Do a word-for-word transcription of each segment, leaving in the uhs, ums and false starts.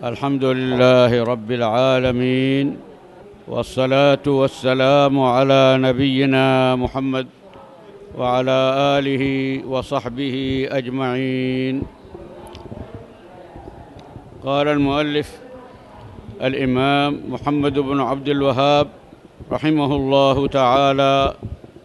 الحمد لله رب العالمين، والصلاة والسلام على نبينا محمد وعلى آله وصحبه أجمعين. قال المؤلف الإمام محمد بن عبد الوهاب رحمه الله تعالى: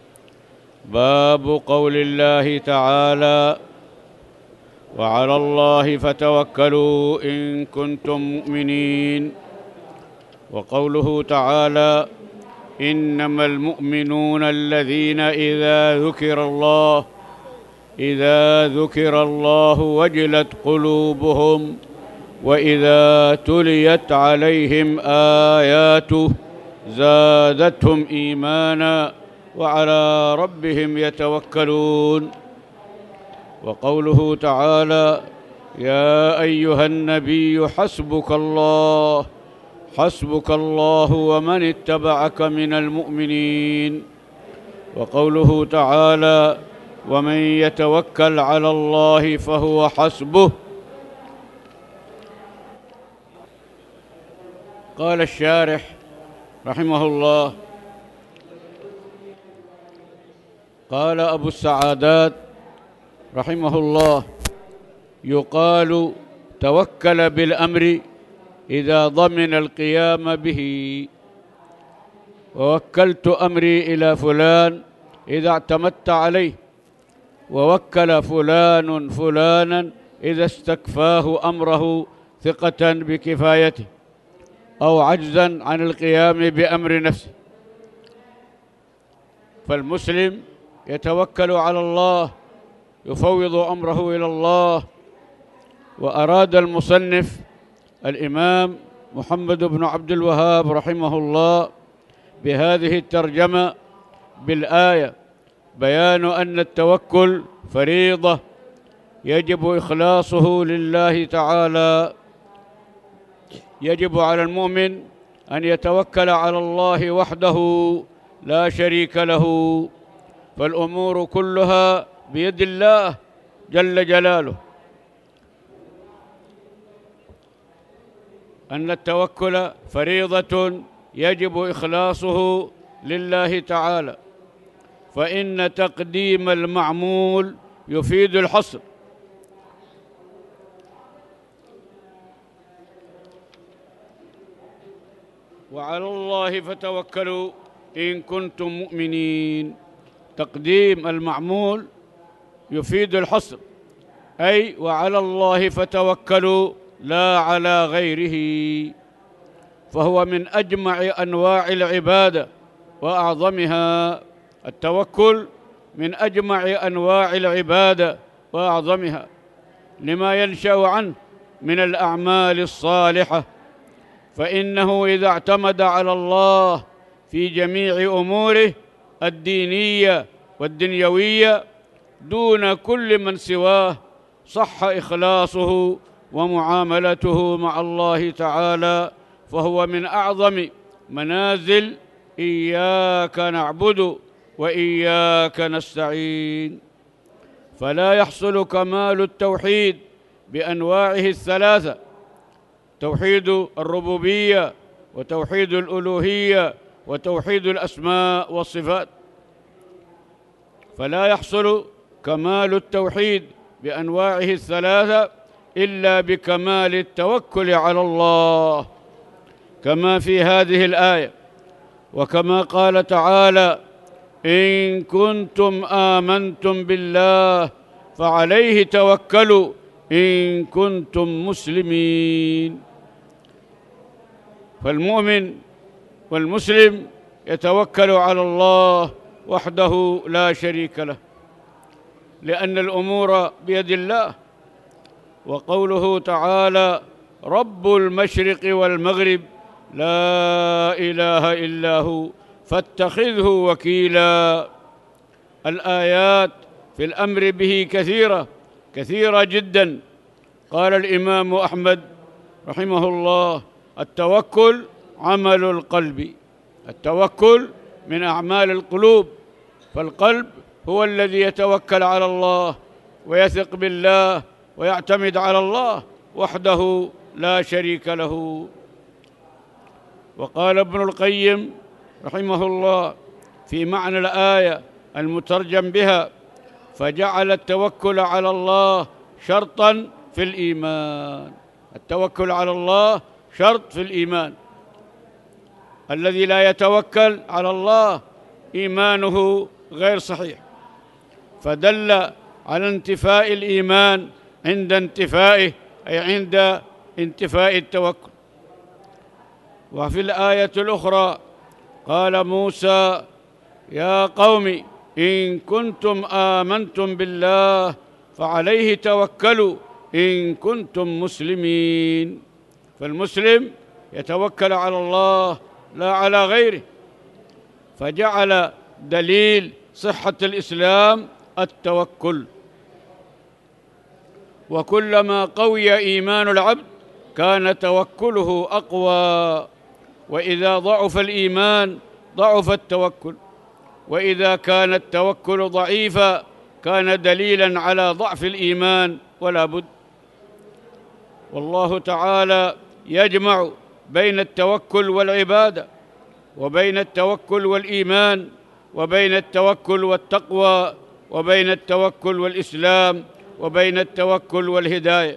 باب قول الله تعالى: وعلى الله فتوكلوا إن كنتم مؤمنين. وقوله تعالى: إنما المؤمنون الذين إذا ذكر الله إذا ذكر الله وجلت قلوبهم وإذا تليت عليهم آياته زادتهم إيمانا وعلى ربهم يتوكلون. وقوله تعالى: يا أيها النبي حسبك الله حسبك الله ومن اتبعك من المؤمنين. وقوله تعالى: ومن يتوكل على الله فهو حسبه. قال الشارح رحمه الله: قال أبو السعادات رحمه الله: يقال توكل بالأمر إذا ضمن القيام به، ووكلت أمري إلى فلان إذا اعتمدت عليه، ووكل فلان فلانا إذا استكفاه أمره ثقة بكفايته أو عجزا عن القيام بأمر نفسه. فالمسلم يتوكل على الله، يفوض أمره إلى الله. وأراد المصنف الإمام محمد بن عبد الوهاب رحمه الله بهذه الترجمة بالآية بيان أن التوكل فريضة يجب إخلاصه لله تعالى. يجب على المؤمن أن يتوكل على الله وحده لا شريك له، فالأمور كلها بيد الله جل جلاله. أن التوكل فريضة يجب إخلاصه لله تعالى، فإن تقديم المعمول يفيد الحصر. وعلى الله فتوكلوا إن كنتم مؤمنين. تقديم المعمول يفيد الحصر، أي وعلى الله فتوكلوا لا على غيره، فهو من أجمع أنواع العبادة وأعظمها. التوكل من أجمع أنواع العبادة وأعظمها لما ينشأ عنه من الأعمال الصالحة، فإنه إذا اعتمد على الله في جميع أموره الدينية والدنيوية دون كل من سواه صح إخلاصه ومعاملته مع الله تعالى، فهو من أعظم منازل إياك نعبد وإياك نستعين. فلا يحصل كمال التوحيد بأنواعه الثلاثة: توحيد الربوبية وتوحيد الألوهية وتوحيد الأسماء والصفات. فلا يحصل كمال التوحيد بأنواعه الثلاثة إلا بكمال التوكل على الله، كما في هذه الآية، وكما قال تعالى: إن كنتم آمنتم بالله فعليه توكلوا إن كنتم مسلمين. فالمؤمن والمسلم يتوكل على الله وحده لا شريك له، لأن الأمور بيد الله. وقوله تعالى: رب المشرق والمغرب لا إله إلا هو فاتخذه وكيلا. الآيات في الأمر به كثيرة كثيرة جدا. قال الإمام أحمد رحمه الله: التوكل عمل القلب. التوكل من أعمال القلوب، فالقلب هو الذي يتوكل على الله ويثق بالله ويعتمد على الله وحده لا شريك له. وقال ابن القيم رحمه الله في معنى الآية المترجم بها: فجعل التوكل على الله شرطاً في الإيمان. التوكل على الله شرط في الإيمان. الذي لا يتوكل على الله إيمانه غير صحيح، فدل على انتفاء الإيمان عند انتفائه، أي عند انتفاء التوكل. وفي الآية الأخرى قال موسى: يا قوم إن كنتم آمنتم بالله فعليه توكلوا إن كنتم مسلمين. فالمسلم يتوكل على الله لا على غيره، فجعل دليل صحة الإسلام التوكل. وكلما قوي إيمان العبد كان توكله أقوى، وإذا ضعف الإيمان ضعف التوكل، وإذا كان التوكل ضعيفا كان دليلا على ضعف الإيمان ولا بد. والله تعالى يجمع بين التوكل والعبادة، وبين التوكل والإيمان، وبين التوكل والتقوى، وبين التوكل والإسلام، وبين التوكل والهداية.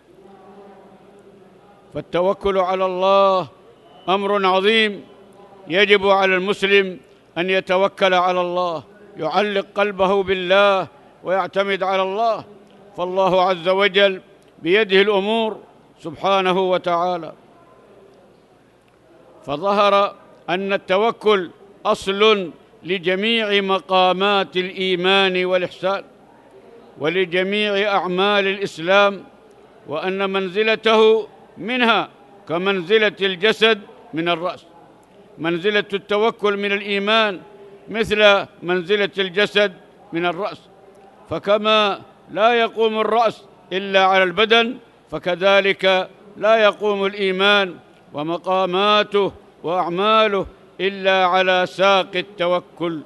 فالتوكل على الله أمر عظيم، يجب على المسلم أن يتوكل على الله، يعلق قلبه بالله ويعتمد على الله، فالله عز وجل بيده الأمور سبحانه وتعالى. فظهر أن التوكل أصل لجميع مقامات الإيمان والإحسان ولجميع أعمال الإسلام، وأن منزلته منها كمنزلة الجسد من الرأس. منزلة التوكل من الإيمان مثل منزلة الجسد من الرأس، فكما لا يقوم الرأس إلا على البدن، فكذلك لا يقوم الإيمان ومقاماته وأعماله إلا على ساق التوكل.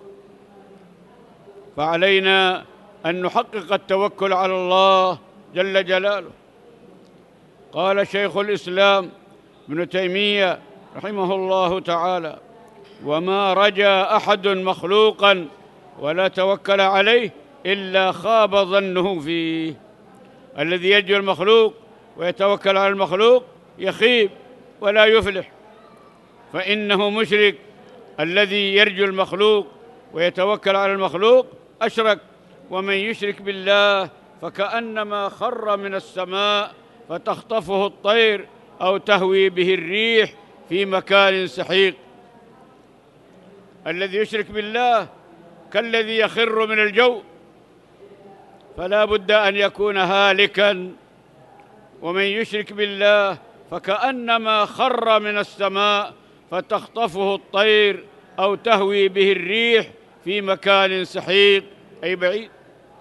فعلينا أن نحقق التوكل على الله جل جلاله. قال شيخ الإسلام ابن تيمية رحمه الله تعالى: وما رجا أحد مخلوقا ولا توكل عليه إلا خاب ظنه فيه. الذي يرجو المخلوق ويتوكل على المخلوق يخيب ولا يفلح، فإنه مشرك. الذي يرجو المخلوق ويتوكل على المخلوق أشرك، ومن يشرك بالله فكأنما خر من السماء فتخطفه الطير أو تهوي به الريح في مكان سحيق. الذي يشرك بالله كالذي يخر من الجو، فلا بد أن يكون هالكا. ومن يشرك بالله فكأنما خر من السماء فتخطفه الطير أو تهوي به الريح في مكان سحيق، أي بعيد.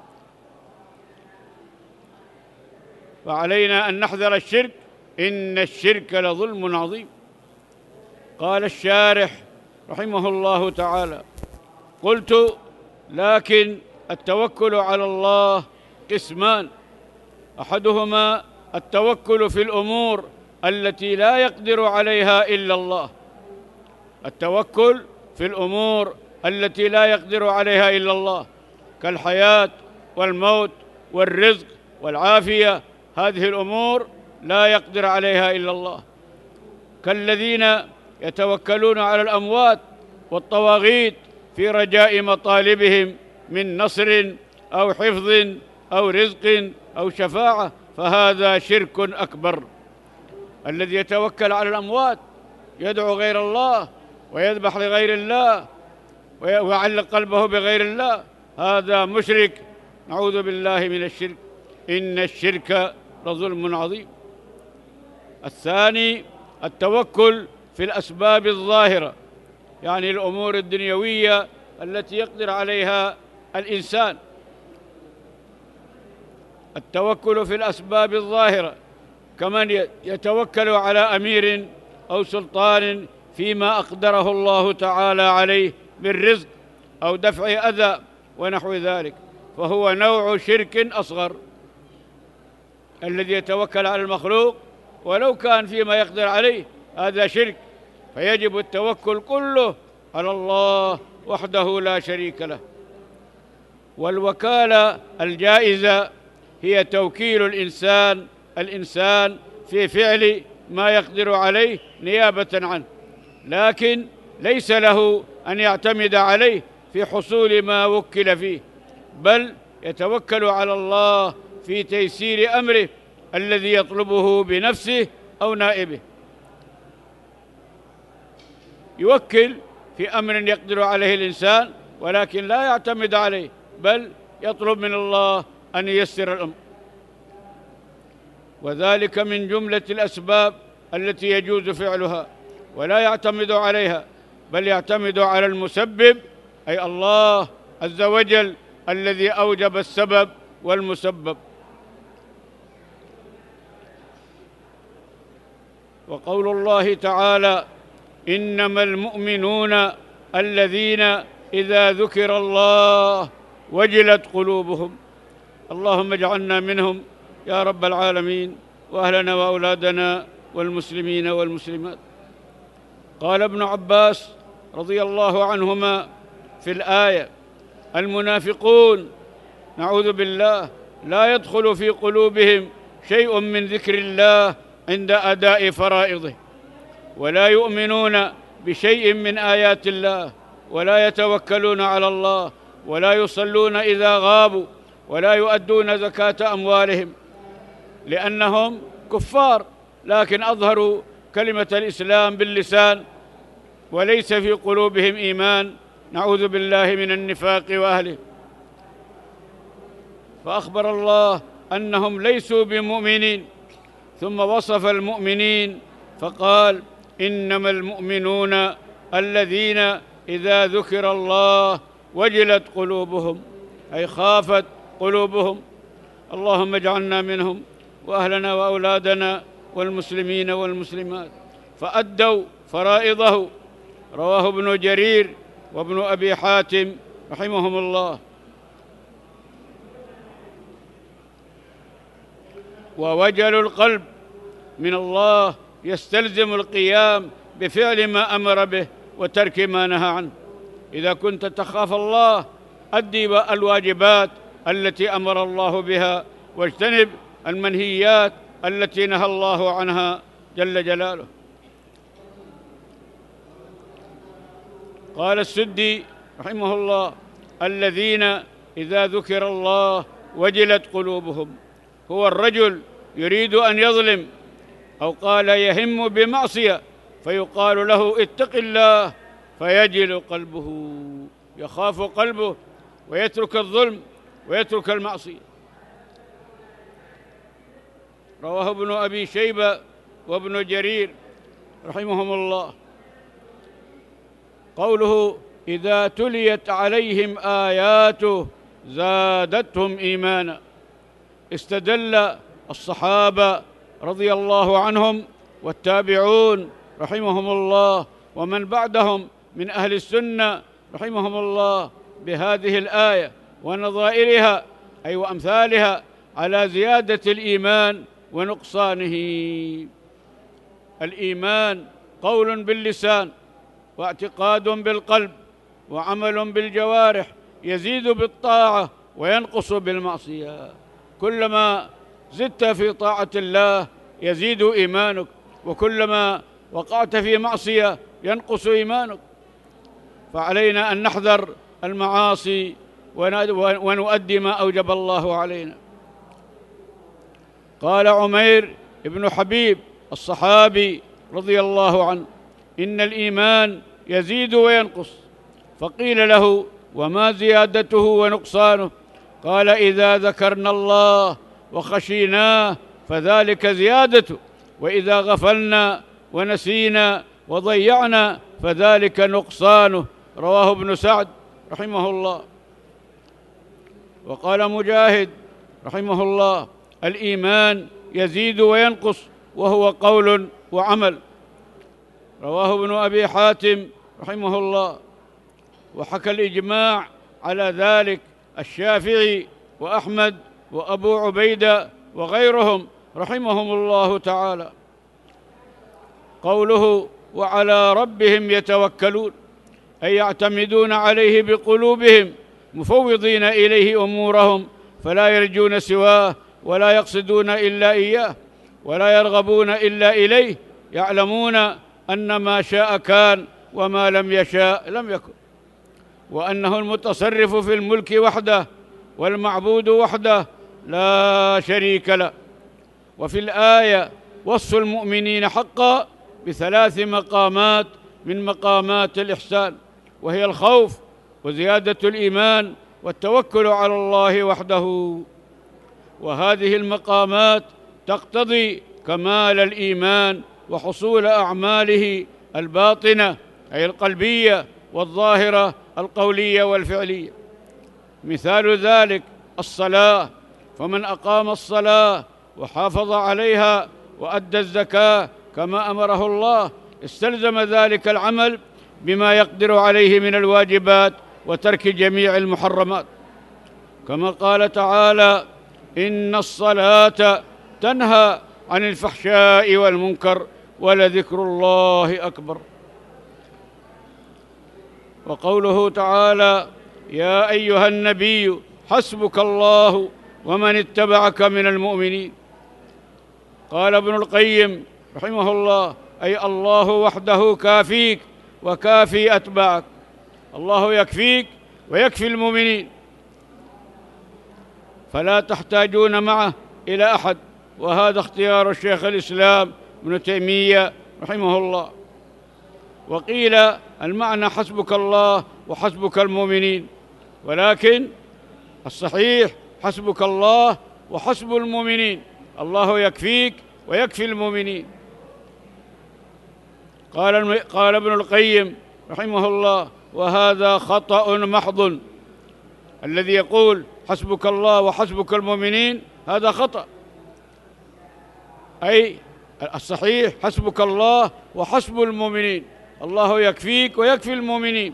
فعلينا أن نحذر الشرك، إن الشرك لظلم عظيم. قال الشارح رحمه الله تعالى: قلت: لكن التوكل على الله قسمان، أحدهما التوكل في الأمور التي لا يقدر عليها إلا الله. التوكل في الأمور التي لا يقدر عليها إلا الله، كالحياة والموت والرزق والعافية، هذه الأمور لا يقدر عليها إلا الله. كالذين يتوكلون على الأموات والطواغيت في رجاء مطالبهم من نصر أو حفظ أو رزق أو شفاعة، فهذا شرك أكبر. الذي يتوكل على الأموات يدعو غير الله ويذبح لغير الله ويعلق قلبه بغير الله، هذا مشرك، نعوذ بالله من الشرك، إن الشرك لظلم عظيم. الثاني التوكل في الأسباب الظاهرة، يعني الأمور الدنيوية التي يقدر عليها الإنسان. التوكل في الأسباب الظاهرة كمن يتوكل على أمير أو سلطان فيما أقدره الله تعالى عليه من رزق أو دفع أذى ونحو ذلك، فهو نوع شرك أصغر. الذي يتوكل على المخلوق ولو كان فيما يقدر عليه، هذا شرك. فيجب التوكل كله على الله وحده لا شريك له. والوكالة الجائزة هي توكيل الإنسان الإنسان في فعل ما يقدر عليه نيابة عنه، لكن ليس له أن يعتمد عليه في حصول ما وكل فيه، بل يتوكل على الله في تيسير أمره الذي يطلبه بنفسه أو نائبه. يوكل في أمر يقدر عليه الإنسان، ولكن لا يعتمد عليه، بل يطلب من الله أن ييسر الأمر. وذلك من جملة الأسباب التي يجوز فعلها، ولا يعتمد عليها، بل يعتمد على المسبب، أي الله عز وجل الذي أوجب السبب والمسبب. وقول الله تعالى: إنما المؤمنون الذين إذا ذكر الله وجلت قلوبهم. اللهم اجعلنا منهم يا رب العالمين، وأهلنا وأولادنا والمسلمين والمسلمات. قال ابن عباس رضي الله عنهما في الآية: المنافقون نعوذ بالله لا يدخل في قلوبهم شيء من ذكر الله عند أداء فرائضه، ولا يؤمنون بشيء من آيات الله، ولا يتوكلون على الله، ولا يصلون إذا غابوا، ولا يؤدون زكاة أموالهم، لأنهم كفار لكن أظهروا كلمة الإسلام باللسان وليس في قلوبهم إيمان، نعوذ بالله من النفاق وأهله. فأخبر الله أنهم ليسوا بمؤمنين، ثم وصف المؤمنين فقال: إنما المؤمنون الذين إذا ذكر الله وجلت قلوبهم، أي خافت قلوبهم. اللهم اجعلنا منهم وأهلنا وأولادنا والمسلمين والمسلمات. فأدوا فرائضه. رواه ابن جرير وابن أبي حاتم رحمهم الله. ووجل القلب من الله يستلزم القيام بفعل ما أمر به وترك ما نهى عنه. إذا كنت تخاف الله أدي الواجبات التي أمر الله بها، واجتنب المنهيات التي نهى الله عنها جل جلاله. قال السدي رحمه الله: الذين إذا ذكر الله وجلت قلوبهم، هو الرجل يريد أن يظلم، أو قال يهم بمعصية فيقال له اتق الله فيجل قلبه، يخاف قلبه ويترك الظلم ويترك المعصية. رواه ابن أبي شيبة وابن جرير رحمهم الله. قوله: إذا تليت عليهم آياته زادتهم إيمانا. استدل الصحابة رضي الله عنهم والتابعون رحمهم الله ومن بعدهم من أهل السنة رحمهم الله بهذه الآية ونظائرها، أي وأمثالها، على زيادة الإيمان ونقصانه. الإيمان قول باللسان، واعتقاد بالقلب، وعمل بالجوارح، يزيد بالطاعة وينقص بالمعصية. كلما زدت في طاعة الله يزيد إيمانك، وكلما وقعت في معصية ينقص إيمانك. فعلينا أن نحذر المعاصي ونؤدي ما أوجب الله علينا. قال عمير بن حبيب الصحابي رضي الله عنه: إن الإيمان يزيد وينقص. فقيل له: وما زيادته ونقصانه؟ قال: إذا ذكرنا الله وخشيناه فذلك زيادته، وإذا غفلنا ونسينا وضيعنا فذلك نقصانه. رواه ابن سعد رحمه الله. وقال مجاهد رحمه الله: الإيمان يزيد وينقص، وهو قول وعمل. رواه ابن أبي حاتم رحمه الله. وحكى الإجماع على ذلك الشافعي وأحمد وأبو عبيدة وغيرهم رحمهم الله تعالى. قوله وعلى ربهم يتوكلون، أي يعتمدون عليه بقلوبهم مفوضين إليه أمورهم، فلا يرجون سواه ولا يقصدون إلا إياه ولا يرغبون إلا إليه، يعلمون أن ما شاء كان وما لم يشاء لم يكن، وأنه المتصرف في الملك وحده والمعبود وحده لا شريك له. وفي الآية وصف المؤمنين حقا بثلاث مقامات من مقامات الإحسان، وهي الخوف وزيادة الإيمان والتوكل على الله وحده. وهذه المقامات تقتضي كمال الإيمان وحصول أعماله الباطنة أي القلبية والظاهرة القولية والفعلية. مثال ذلك الصلاة، فمن أقام الصلاة وحافظ عليها وأدى الزكاة كما أمره الله استلزم ذلك العمل بما يقدر عليه من الواجبات وترك جميع المحرمات، كما قال تعالى إن الصلاة تنهى عن الفحشاء والمنكر ولذكر الله أكبر. وقوله تعالى يا أيها النبي حسبك الله ومن اتبعك من المؤمنين. قال ابن القيم رحمه الله أي الله وحده كافيك وكافي أتباعك، الله يكفيك ويكفي المؤمنين، فلا تحتاجون معه إلى أحد. وهذا اختيار الشيخ الإسلام ابن تيمية رحمه الله. وقيل المعنى حسبك الله وحسبك المؤمنين، ولكن الصحيح حسبك الله وحسب المؤمنين، الله يكفيك ويكفي المؤمنين. قال قال ابن القيم رحمه الله وهذا خطأ محض، الذي يقول حسبك الله وحسبك المؤمنين هذا خطأ، أي الصحيح حسبك الله وحسب المؤمنين، الله يكفيك ويكفي المؤمنين،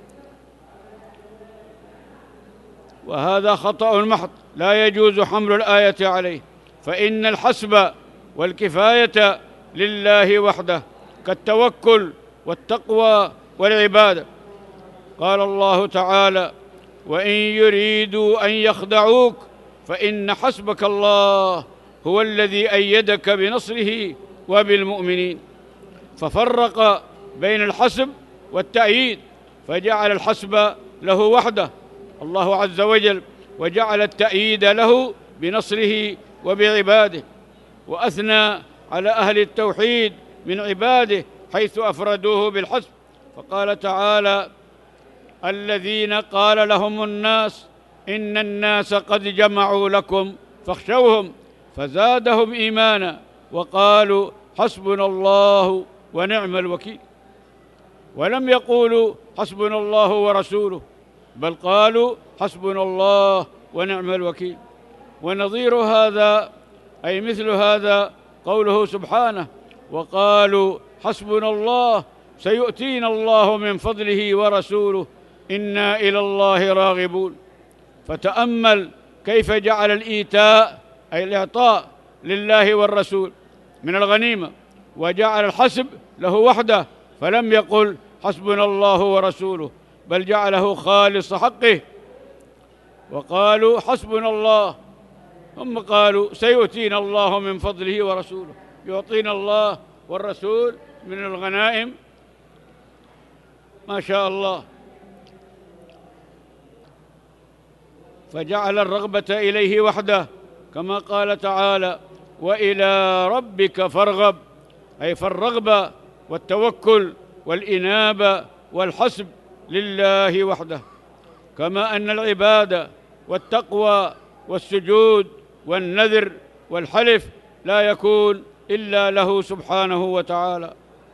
وهذا خطأ محض لا يجوز حمل الآية عليه، فإن الحسب والكفاية لله وحده كالتوكل والتقوى والعبادة. قال الله تعالى وإن يريدوا أن يخدعوك فإن حسبك الله هو الذي أيدك بنصره وبالمؤمنين، ففرق بين الحسب والتأييد، فجعل الحسب له وحده الله عز وجل، وجعل التأييد له بنصره وبعباده، وأثنى على أهل التوحيد من عباده حيث أفردوه بالحسب، فقال تعالى الذين قال لهم الناس إن الناس قد جمعوا لكم فاخشوهم فزادهم إيمانا وقالوا حسبنا الله ونعم الوكيل. ولم يقولوا حسبنا الله ورسوله، بل قالوا حسبنا الله ونعم الوكيل. ونظير هذا أي مثل هذا قوله سبحانه وقالوا حسبنا الله سيؤتينا الله من فضله ورسوله إنا إلى الله راغبون. فتأمل كيف جعل الإيتاء أي الإعطاء لله والرسول من الغنيمة، وجعل الحسب له وحده، فلم يقل حسبنا الله ورسوله، بل جعله خالص حقه، وقالوا حسبنا الله، ثم قالوا سيؤتينا الله من فضله ورسوله، يعطينا الله والرسول من الغنائم ما شاء الله. فجعل الرغبة إليه وحده، كما قال تعالى وإلى ربك فارغب، أي فالرغبة والتوكل والإنابة والحسب لله وحده، كما أن العبادة والتقوى والسجود والنذر والحلف لا يكون إلا له سبحانه وتعالى.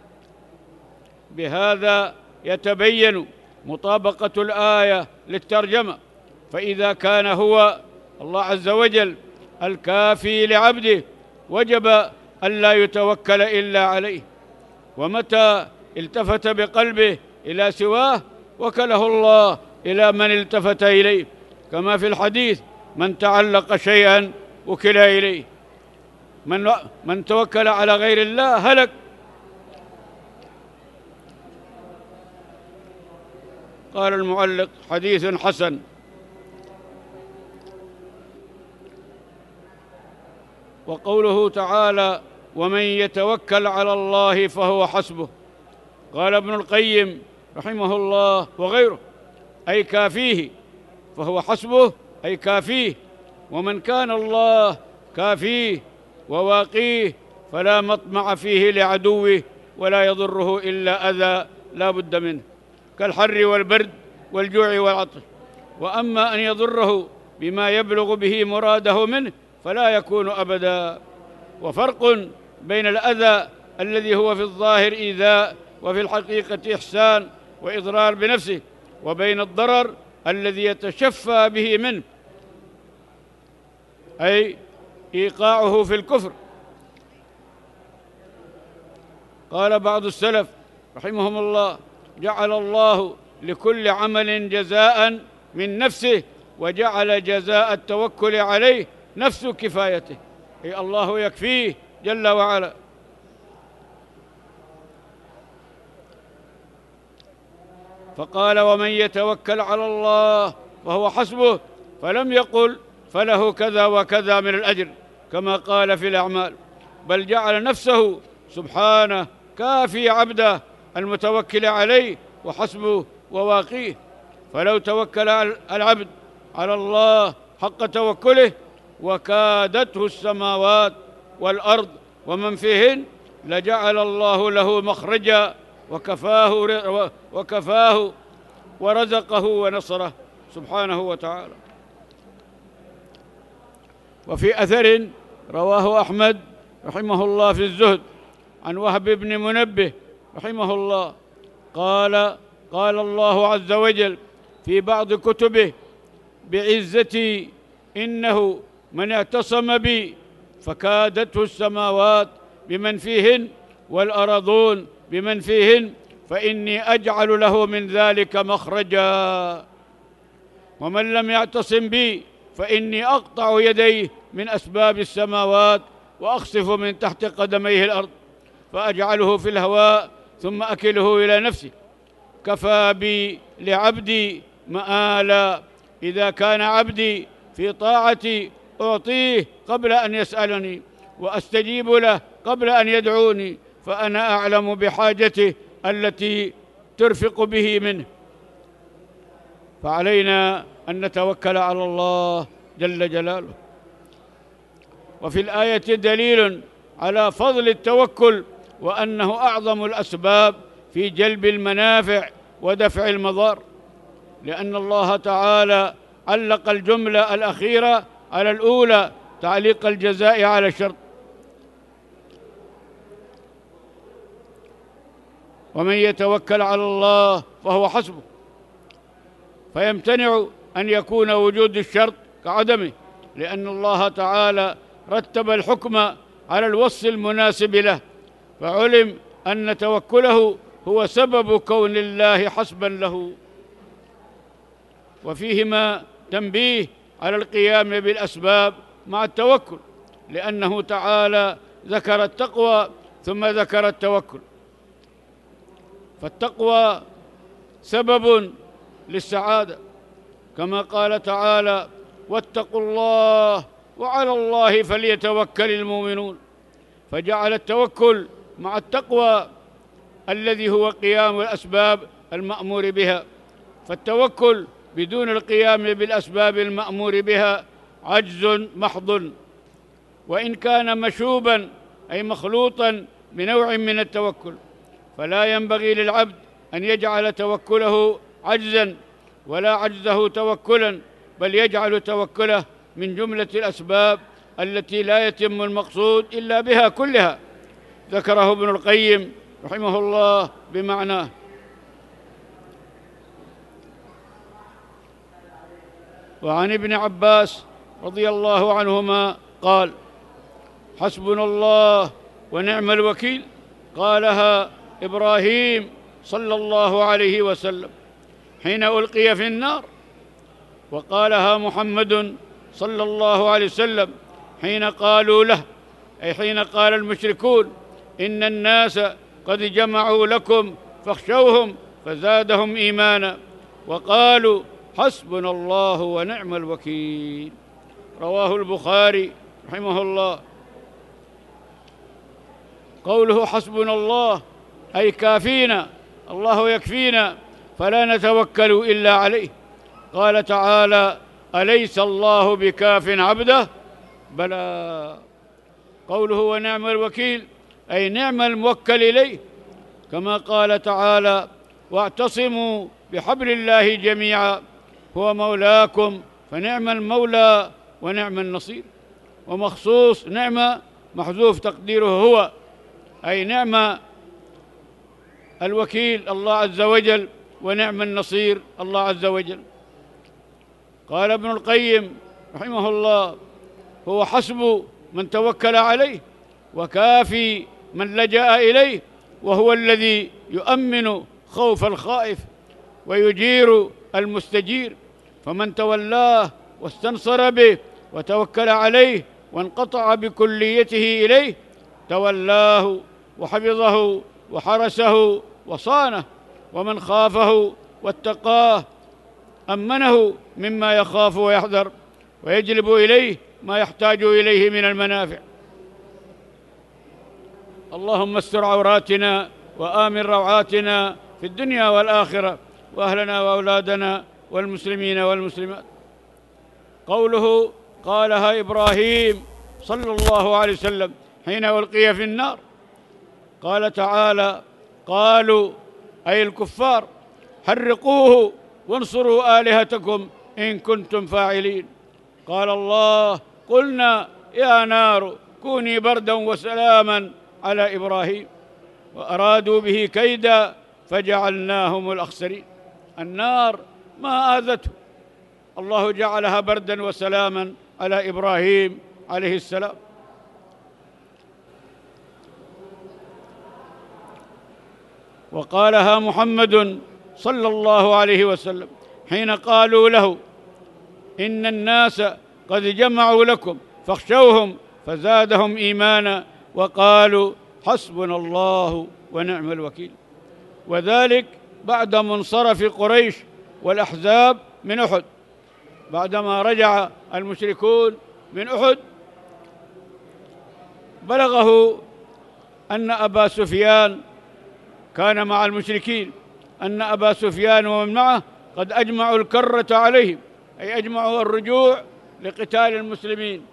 بهذا يتبين مطابقة الآية للترجمة، فإذا كان هو الله عز وجل الكافي لعبده وجب ألا يتوكل إلا عليه، ومتى التفت بقلبه إلى سواه وكله الله إلى من التفت إليه، كما في الحديث من تعلق شيئا وكل إليه، من, من توكل على غير الله هلك، قال المعلق: حديث حسن. وقوله تعالى: ومن يتوكل على الله فهو حسبه، قال ابن القيم رحمه الله وغيره: أي كافيه، فهو حسبه أي كافيه. ومن كان الله كافيه وواقيه فلا مطمع فيه لعدوه ولا يضره إلا أذى لا بد منه، كالحر والبرد والجوع والعطش. وأما أن يضره بما يبلغ به مراده منه فلا يكون أبدا. وفرق بين الأذى الذي هو في الظاهر إيذاء وفي الحقيقة إحسان وإضرار بنفسه، وبين الضرر الذي يتشفى به منه، أي إيقاعه في الكفر. قال بعض السلف رحمهم الله: جعل الله لكل عمل جزاء من نفسه، وجعل جزاء التوكل عليه نفس كفايته، أي الله يكفيه جل وعلا. فقال: ومن يتوكل على الله فهو حسبه، فلم يقل فله كذا وكذا من الأجر كما قال في الأعمال، بل جعل نفسه سبحانه كافي عبده المتوكل عليه وحسبه وواقيه. فلو توكل العبد على الله حق توكله وكادته السماوات والأرض ومن فيهن لجعل الله له مخرجا وكفاه وكفاه ورزقه ونصره سبحانه وتعالى. وفي أثر رواه أحمد رحمه الله في الزهد عن وهب بن منبه رحمه الله قال: قال الله عز وجل في بعض كتبه: بعزتي إنه من اعتصم بي فكادته السماوات بمن فيهن والأرضون بمن فيهن فإني أجعل له من ذلك مخرجا، ومن لم يعتصم بي فإني أقطع يديه من أسباب السماوات وأخسف من تحت قدميه الأرض فأجعله في الهواء ثم أكله إلى نفسي. كفى بي لعبدي مآلا، إذا كان عبدي في طاعتي أعطيه قبل أن يسألني وأستجيب له قبل أن يدعوني، فأنا أعلم بحاجته التي ترفق به منه. فعلينا أن نتوكل على الله جل جلاله. وفي الآية دليل على فضل التوكل وأنه أعظم الأسباب في جلب المنافع ودفع المضار، لأن الله تعالى علق الجملة الأخيرة على الأولى تعليق الجزاء على الشرط. ومن يتوكل على الله فهو حسبه، فيمتنع أن يكون وجود الشرط كعدمه، لأن الله تعالى رتب الحكم على الوصف المناسب له، فعلم أن توكله هو سبب كون الله حسبا له. وفيهما تنبيه على القيام بالأسباب مع التوكل، لأنه تعالى ذكر التقوى ثم ذكر التوكل. فالتقوى سبب للسعادة، كما قال تعالى: واتقوا الله وعلى الله فليتوكل المؤمنون، فجعل التوكل مع التقوى الذي هو قيام الأسباب المأمور بها. فالتوكل بدون القيام بالأسباب المأمور بها عجز محض، وإن كان مشوبا أي مخلوطا بنوع من التوكل، فلا ينبغي للعبد أن يجعل توكله عجزا ولا عجزه توكلا، بل يجعل توكله من جملة الأسباب التي لا يتم المقصود إلا بها كلها. ذكره ابن القيم رحمه الله بمعناه. وعن ابن عباس رضي الله عنهما قال: حسبنا الله ونعم الوكيل، قالها إبراهيم صلى الله عليه وسلم حين ألقي في النار، وقالها محمد صلى الله عليه وسلم حين قالوا له، أي حين قال المشركون: إن الناس قد جمعوا لكم فاخشوهم، فزادهم إيمانا. وقالوا حسبنا الله ونعم الوكيل. رواه البخاري رحمه الله. قوله حسبنا الله أي كافينا، الله يكفينا فلا نتوكل إلا عليه. قال تعالى: أليس الله بكاف عبده؟ بلى. قوله ونعم الوكيل أي نعم الموكل إليه، كما قال تعالى: واعتصموا بحبل الله جميعا هو مولاكم فنعم المولى ونعم النصير. ومخصوص نعمة محذوف تقديره هو، أي نعم الوكيل الله عز وجل ونعم النصير الله عز وجل. قال ابن القيم رحمه الله: هو حسب من توكل عليه وكافي من لجأ إليه، وهو الذي يؤمن خوف الخائف ويجير المستجير. فمن تولاه واستنصر به وتوكل عليه وانقطع بكليته إليه تولاه وحفظه وحرسه وصانه. ومن خافه واتقاه أمنه مما يخاف ويحذر ويجلب إليه ما يحتاج إليه من المنافع. اللهم استر عوراتنا وآمن روعاتنا في الدنيا والآخرة، وأهلنا وأولادنا والمسلمين والمسلمات. قوله قالها إبراهيم صلى الله عليه وسلم حين ألقي في النار. قال تعالى: قالوا أي الكفار: حرقوه وانصروا آلهتكم إن كنتم فاعلين. قال الله: قلنا يا نار كوني بردا وسلاما على إبراهيم وأرادوا به كيدا فجعلناهم الأخسرين. النار ما آذته، الله جعلها بردا وسلاما على إبراهيم عليه السلام. وقالها محمد صلى الله عليه وسلم حين قالوا له: إن الناس قد جمعوا لكم فاخشوهم فزادهم إيمانا وقالوا حسبنا الله ونعم الوكيل. وذلك بعد منصرف قريش والأحزاب من أحد. بعدما رجع المشركون من أحد بلغه أن أبا سفيان كان مع المشركين، أن أبا سفيان ومن معه قد أجمعوا الكرة عليهم، أي أجمعوا الرجوع لقتال المسلمين.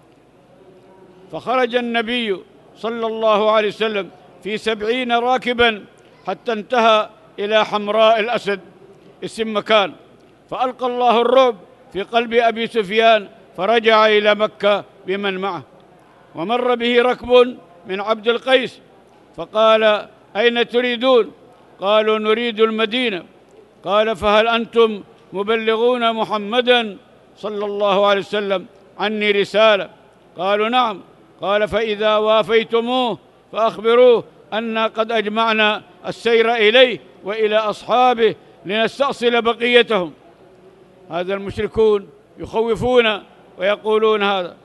فخرج النبي صلى الله عليه وسلم في سبعين راكبا حتى انتهى إلى حمراء الأسد اسم مكان، فألقى الله الرعب في قلب أبي سفيان فرجع إلى مكة بمن معه. ومر به ركب من عبد القيس فقال: أين تريدون؟ قالوا: نريد المدينة. قال: فهل أنتم مبلغون محمدا صلى الله عليه وسلم عني رسالة؟ قالوا: نعم. قال: فإذا وافيتموه فأخبروه أنا قد أجمعنا السير إليه وإلى أصحابه لنستأصل بقيتهم. هذا المشركون يخوفون ويقولون هذا.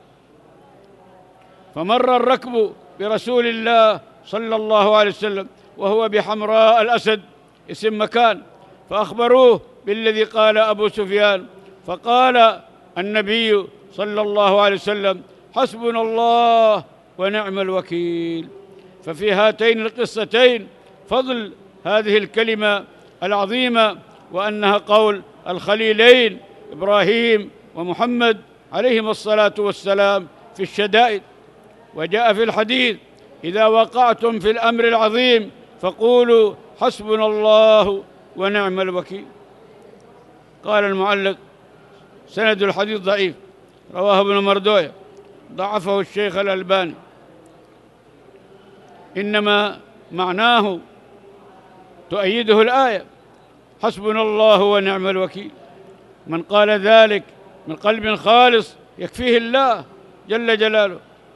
فمر الركب برسول الله صلى الله عليه وسلم وهو بحمراء الأسد اسم مكان، فأخبروه بالذي قال أبو سفيان، فقال النبي صلى الله عليه وسلم: حسبنا الله ونعم الوكيل. ففي هاتين القصتين فضل هذه الكلمة العظيمة، وأنها قول الخليلين إبراهيم ومحمد عليهما الصلاة والسلام في الشدائد. وجاء في الحديث: إذا وقعتم في الأمر العظيم فقولوا حسبنا الله ونعم الوكيل. قال المعلق: سند الحديث ضعيف، رواه ابن مردويه، ضعفه الشيخ الألباني. إنما معناه تؤيده الآية: حسبنا الله ونعم الوكيل. من قال ذلك من قلب خالص يكفيه الله جل جلاله.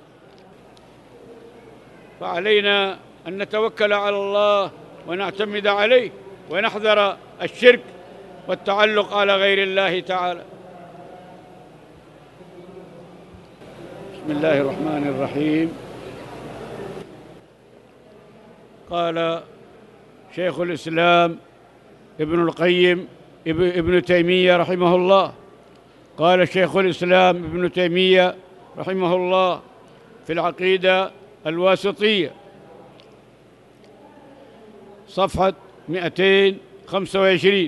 فعلينا أن نتوكل على الله ونعتمد عليه ونحذر الشرك والتعلق على غير الله تعالى. بسم الله الرحمن الرحيم. قال شيخ الإسلام ابن القيم ابن تيمية رحمه الله. قال شيخ الإسلام ابن تيمية رحمه الله في العقيدة الواسطية صفحة مئتين وخمسة وعشرين: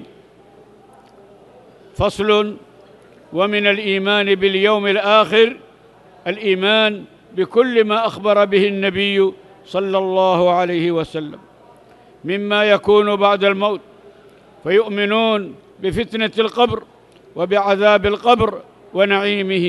فصل: ومن الإيمان باليوم الآخر الإيمان بكل ما أخبر به النبي صلى الله عليه وسلم مما يكون بعد الموت، فيؤمنون بفتنة القبر وبعذاب القبر ونعيمه.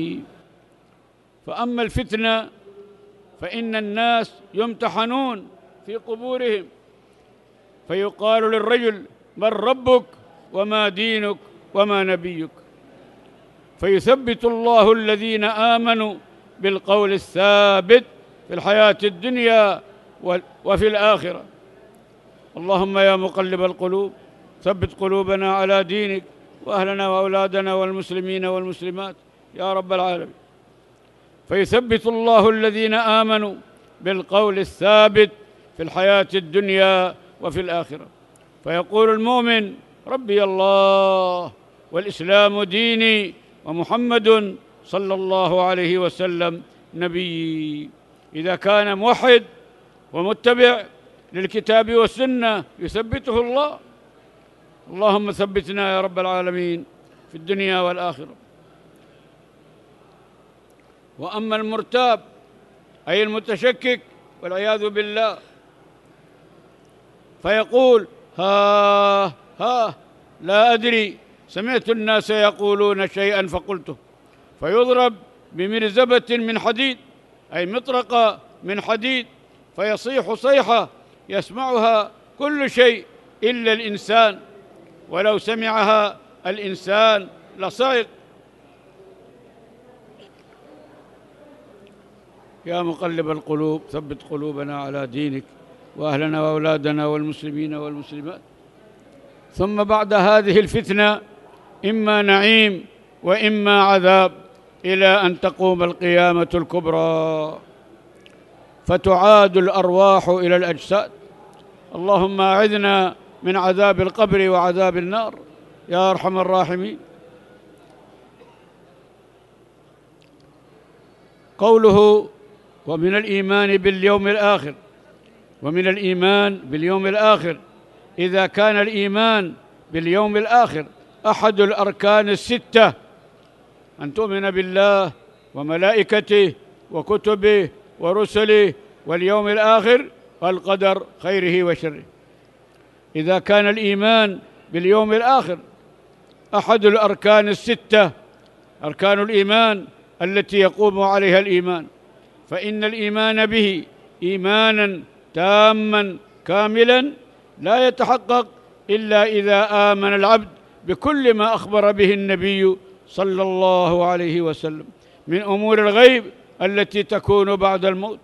فأما الفتنة فإن الناس يمتحنون في قبورهم، فيقال للرجل: من ربك وما دينك وما نبيك؟ فيثبت الله الذين آمنوا بالقول الثابت في الحياة الدنيا وفي الآخرة. اللهم يا مقلب القلوب ثبت قلوبنا على دينك، وأهلنا وأولادنا والمسلمين والمسلمات يا رب العالمين. فيثبت الله الذين آمنوا بالقول الثابت في الحياة الدنيا وفي الآخرة. فيقول المؤمن: ربي الله والإسلام ديني ومحمد صلى الله عليه وسلم نبي. إذا كان موحد ومتبع للكتاب والسنة يثبته الله. اللهم ثبتنا يا رب العالمين في الدنيا والآخرة. وأما المرتاب أي المتشكك والعياذ بالله فيقول: ها ها لا أدري، سمعت الناس يقولون شيئا فقلته، فيضرب بمرزبة من حديد أي مطرقة من حديد، فيصيح صيحة يسمعها كل شيء إلا الإنسان، ولو سمعها الإنسان لصعق. يا مقلب القلوب ثبت قلوبنا على دينك، وأهلنا وأولادنا والمسلمين والمسلمات. ثم بعد هذه الفتنة إما نعيم وإما عذاب، إلى أن تقوم القيامة الكبرى فتعاد الأرواح إلى الأجساد. اللهم أعذنا من عذاب القبر وعذاب النار يا أرحم الراحمين. قوله: ومن الإيمان باليوم الآخر، ومن الإيمان باليوم الآخر إذا كان الإيمان باليوم الآخر أحد الأركان الستة، أن تؤمن بالله وملائكته وكتبه ورسله واليوم الآخر والقدر خيره وشره. إذا كان الإيمان باليوم الآخر أحد الأركان الستة، أركان الإيمان التي يقوم عليها الإيمان، فإن الإيمان به إيمانا تاما كاملا لا يتحقق إلا إذا آمن العبد بكل ما أخبر به النبي صلى الله عليه وسلم من أمور الغيب التي تكون بعد الموت.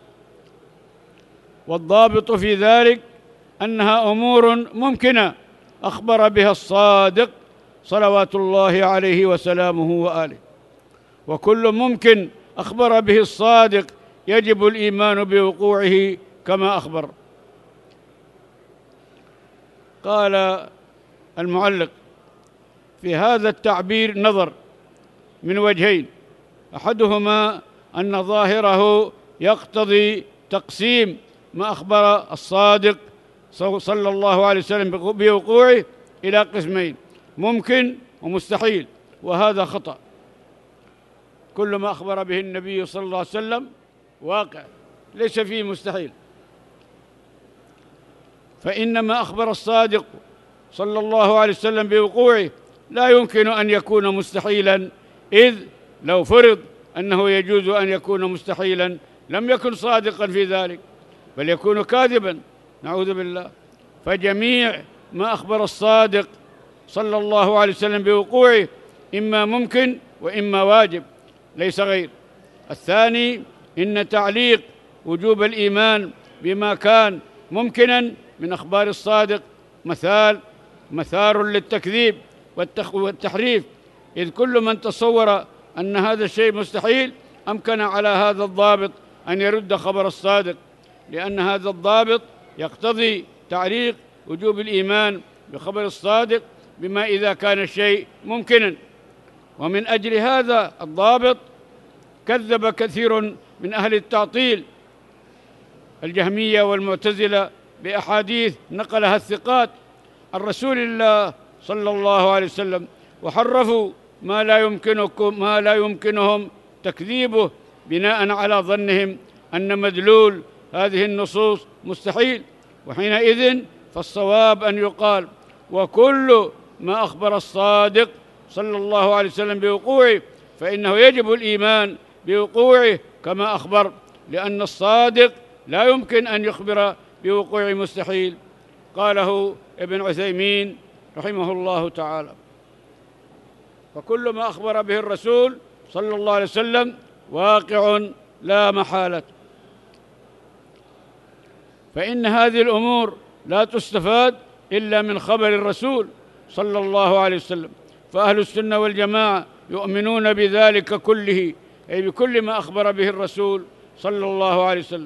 والضابط في ذلك أنها أمور ممكنة أخبر بها الصادق صلوات الله عليه وسلامه وآله، وكل ممكن أخبر به الصادق يجب الإيمان بوقوعه كما أخبر. قال المعلق: في هذا التعبير نظر من وجهين، أحدهما أن ظاهره يقتضي تقسيم ما أخبر الصادق صلى الله عليه وسلم بوقوعه إلى قسمين: ممكن ومستحيل، وهذا خطأ. كل ما أخبر به النبي صلى الله عليه وسلم واقع، ليس فيه مستحيل. فإنما أخبر الصادق صلى الله عليه وسلم بوقوعه لا يمكن أن يكون مستحيلا، إذ لو فرض أنه يجوز أن يكون مستحيلا لم يكن صادقا في ذلك، بل يكون كاذبا، نعوذ بالله. فجميع ما أخبر الصادق صلى الله عليه وسلم بوقوعه إما ممكن وإما واجب، ليس غير. الثاني إن تعليق وجوب الإيمان بما كان ممكنا من أخبار الصادق مثال مثار للتكذيب والتحريف، إذ كل من تصور أن هذا الشيء مستحيل أمكن على هذا الضابط أن يرد خبر الصادق، لأن هذا الضابط يقتضي تعليق وجوب الإيمان بخبر الصادق بما إذا كان الشيء ممكنا. ومن أجل هذا الضابط كذب كثير من أهل التعطيل الجهمية والمعتزلة بأحاديث نقلها الثقات عن رسول الله صلى الله عليه وسلم، وحرفوا ما لا يمكنكم ما لا يمكنهم تكذيبه بناء على ظنهم أن مدلول هذه النصوص مستحيل. وحينئذ فالصواب أن يقال: وكل ما أخبر الصادق صلى الله عليه وسلم بوقوعه فإنه يجب الإيمان بوقوعه كما أخبر، لأن الصادق لا يمكن أن يخبر بوقوع مستحيل. قاله ابن عثيمين رحمه الله تعالى. فكل ما أخبر به الرسول صلى الله عليه وسلم واقع لا محالة، فإن هذه الأمور لا تستفاد إلا من خبر الرسول صلى الله عليه وسلم. فأهل السنة والجماعة يؤمنون بذلك كله، أي بكل ما أخبر به الرسول صلى الله عليه وسلم.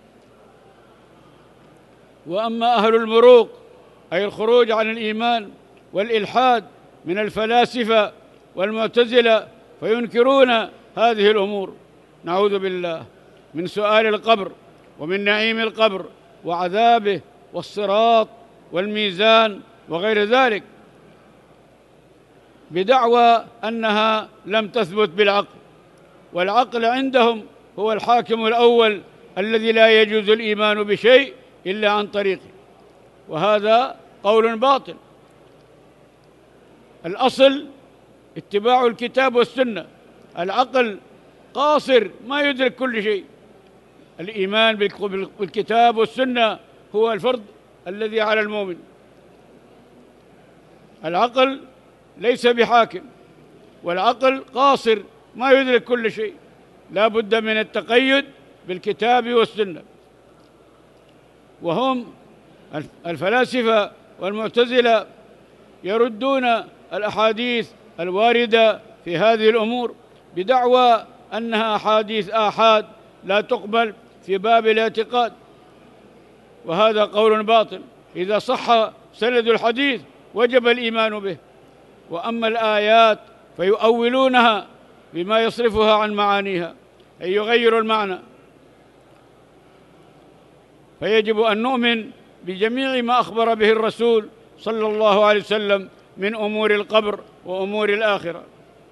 وأما أهل المروق، أي الخروج عن الإيمان والإلحاد من الفلاسفة والمعتزلة، فينكرون هذه الأمور، نعوذ بالله، من سؤال القبر ومن نعيم القبر وعذابه والصراط والميزان وغير ذلك، بدعوى أنها لم تثبت بالعقل، والعقل عندهم هو الحاكم الأول الذي لا يجوز الإيمان بشيء إلا عن طريقه، وهذا قول باطل. الأصل اتباع الكتاب والسنة، العقل قاصر ما يدرك كل شيء. الإيمان بالكتاب والسنة هو الفرض الذي على المؤمن. العقل ليس بحاكم، والعقل قاصر ما يدرك كل شيء، لا بد من التقيد بالكتاب والسنة. وهم الفلاسفة والمعتزلة يردون الأحاديث الواردة في هذه الأمور بدعوى أنها أحاديث آحاد لا تقبل في باب الاعتقاد، وهذا قول باطل. إذا صح سند الحديث وجب الإيمان به. وأما الآيات فيؤولونها بما يصرفها عن معانيها، أي يغير المعنى. فيجب أن نؤمن بجميع ما أخبر به الرسول صلى الله عليه وسلم من أمور القبر وأمور الآخرة.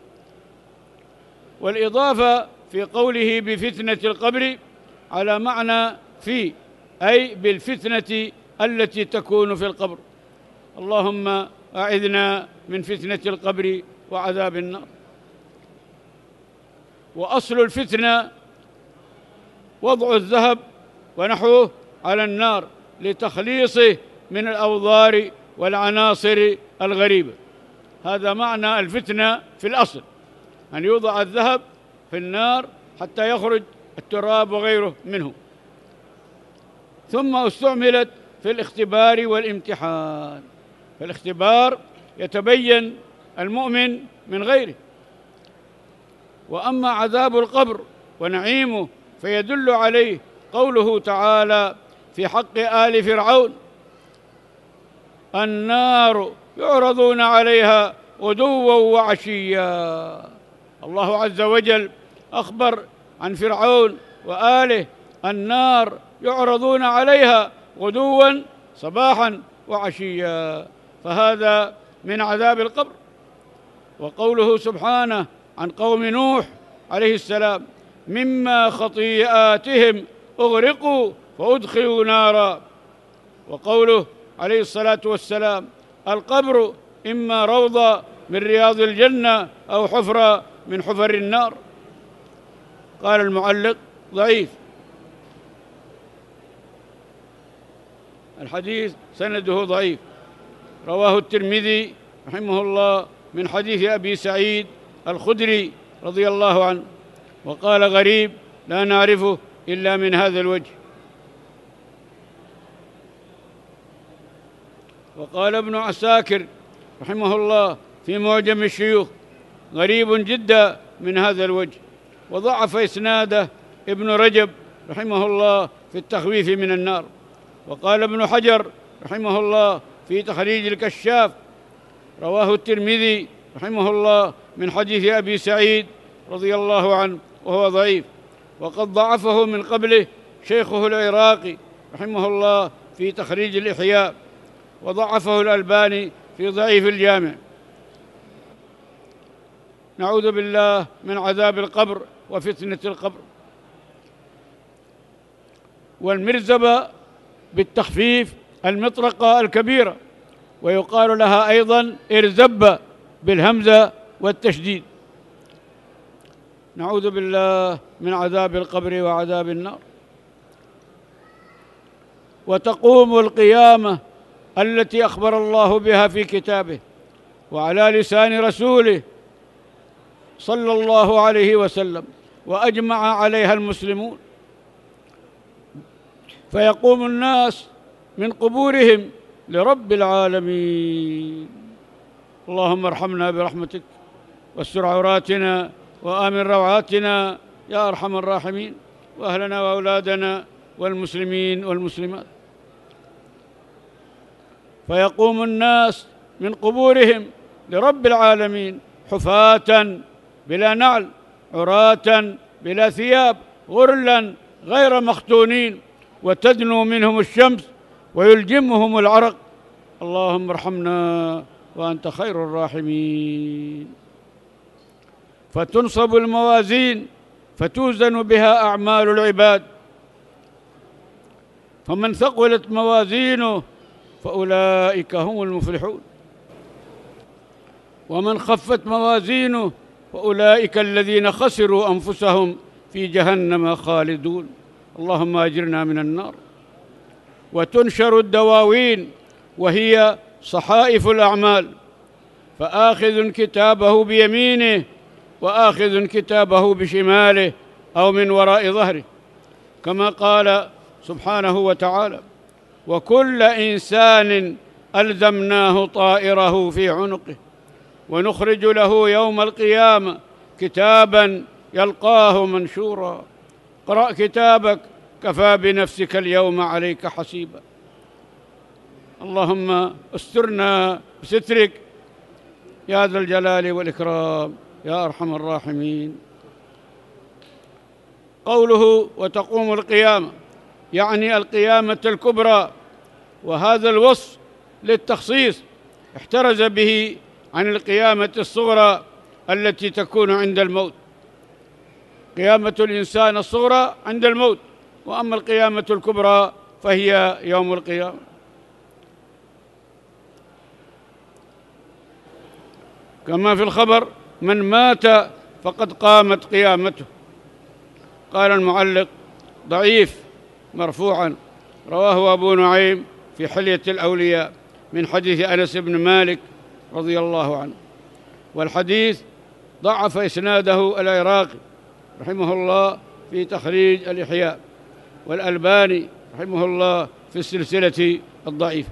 والإضافة في قوله بفتنة القبر على معنى في، أي بالفتنة التي تكون في القبر. اللهم أعذنا من فتنة القبر وعذاب النار. وأصل الفتنة وضع الذهب ونحوه على النار لتخليصه من الأوضار والعناصر الغريبة. هذا معنى الفتنة في الأصل، أن يوضع الذهب في النار حتى يخرج التراب وغيره منه. ثم استعملت في الاختبار والامتحان. فالاختبار يتبين المؤمن من غيره. وأما عذاب القبر ونعيمه فيدل عليه قوله تعالى في حق آل فرعون: النار يعرضون عليها غدوا وعشيا. الله عز وجل أخبر عن فرعون وآله: النار يعرضون عليها غدوا صباحا وعشيا، فهذا من عذاب القبر. وقوله سبحانه عن قوم نوح عليه السلام: مما خطيئاتهم أغرقوا فأدخلوا نارا. وقوله عليه الصلاة والسلام: القبر إما روضة من رياض الجنة أو حفرة من حفر النار. قال المعلق: ضعيف. الحديث سنده ضعيف. رواه الترمذي رحمه الله من حديث أبي سعيد الخدري رضي الله عنه، وقال: غريب لا نعرفه إلا من هذا الوجه. وقال ابن عساكر رحمه الله في معجم الشيوخ: غريب جدا من هذا الوجه. وضعف إسناده ابن رجب رحمه الله في التخويف من النار. وقال ابن حجر رحمه الله في تخريج الكشاف: رواه الترمذي رحمه الله من حديث أبي سعيد رضي الله عنه وهو ضعيف، وقد ضعفه من قبله شيخه العراقي رحمه الله في تخريج الإحياء، وضعفه الألباني في ضعيف الجامع. نعوذ بالله من عذاب القبر وفتنة القبر. والمرزبة بالتخفيف المطرقة الكبيرة، ويقال لها أيضا إرزبة بالهمزة والتشديد. نعوذ بالله من عذاب القبر وعذاب النار. وتقوم القيامة التي أخبر الله بها في كتابه وعلى لسان رسوله صلى الله عليه وسلم، وأجمع عليها المسلمون، فيقوم الناس من قبورهم لرب العالمين. اللهم ارحمنا برحمتك واستر عوراتنا وآمن روعاتنا يا أرحم الراحمين، وأهلنا وأولادنا والمسلمين والمسلمات. فيقوم الناس من قبورهم لرب العالمين حفاة بلا نعل، عراة بلا ثياب، غرلا غير مختونين، وتدنو منهم الشمس ويلجمهم العرق. اللهم ارحمنا وأنت خير الراحمين. فتنصب الموازين فتوزن بها أعمال العباد، فمن ثقلت موازينه فأولئك هم المفلحون، ومن خفت موازينه فأولئك الذين خسروا أنفسهم في جهنم خالدون. اللهم أجرنا من النار. وتنشر الدواوين وهي صحائف الأعمال، فآخذ كتابه بيمينه وآخذ كتابه بشماله أو من وراء ظهره، كما قال سبحانه وتعالى: وكل إنسان ألزمناه طائره في عنقه ونخرج له يوم القيامة كتابا يلقاه منشورا. اقرأ كتابك كفى بنفسك اليوم عليك حسيبا. اللهم استرنا بسترك يا ذا الجلال والإكرام يا أرحم الراحمين. قوله وتقوم القيامة يعني القيامة الكبرى، وهذا الوصف للتخصيص احترز به عن القيامة الصغرى التي تكون عند الموت. قيامة الإنسان الصغرى عند الموت، وأما القيامة الكبرى فهي يوم القيامة. كما في الخبر: من مات فقد قامت قيامته. قال المعلق: ضعيف مرفوعا، رواه أبو نعيم في حلية الأولياء من حديث أنس بن مالك رضي الله عنه. والحديث ضعف إسناده العراقي رحمه الله في تخريج الإحياء، والألباني رحمه الله في السلسلة الضعيفة.